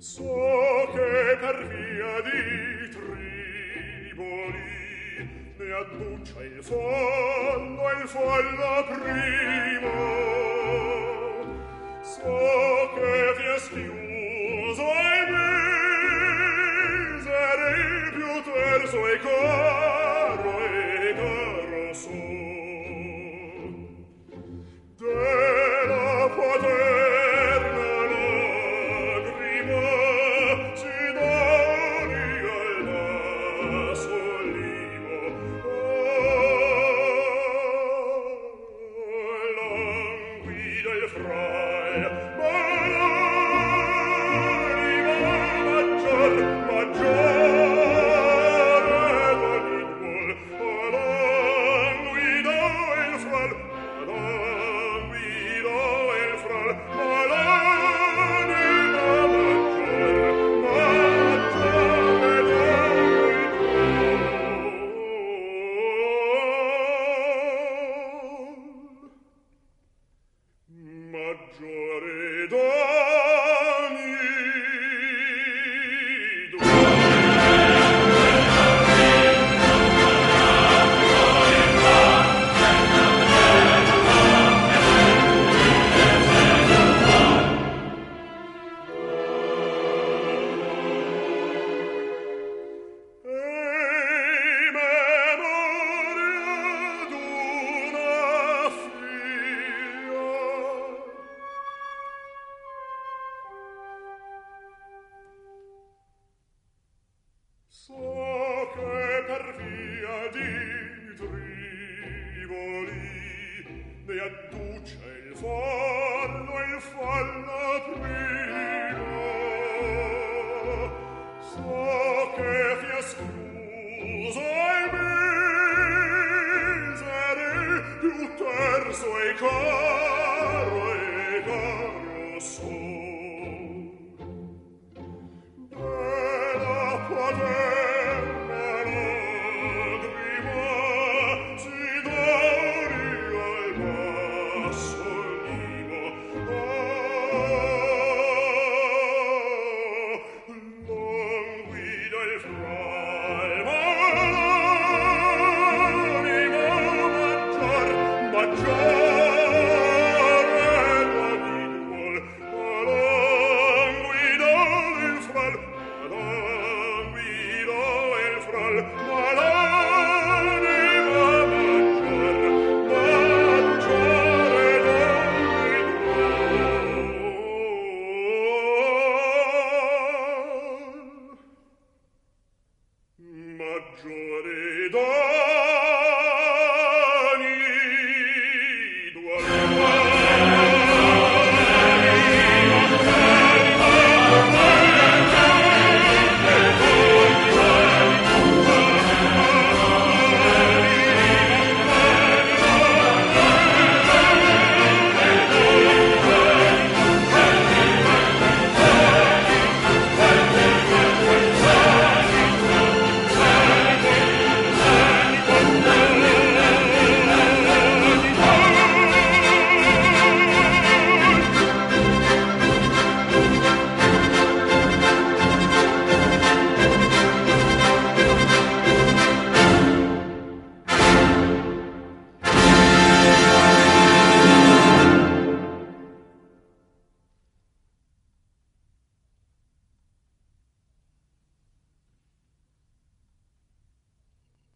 So che per via di Triboli ne adduce il fallo primo. So che vi è schiuso il misere più terzo e caro so. Della paterna lagrima si doni al naso olivo. Languida il frai, ma l'anima maggior maggiore d'ogni so che per via di Triboli ne adduce il fallo primo. So che vi è schiuso il misere più terzo e caro so. Oh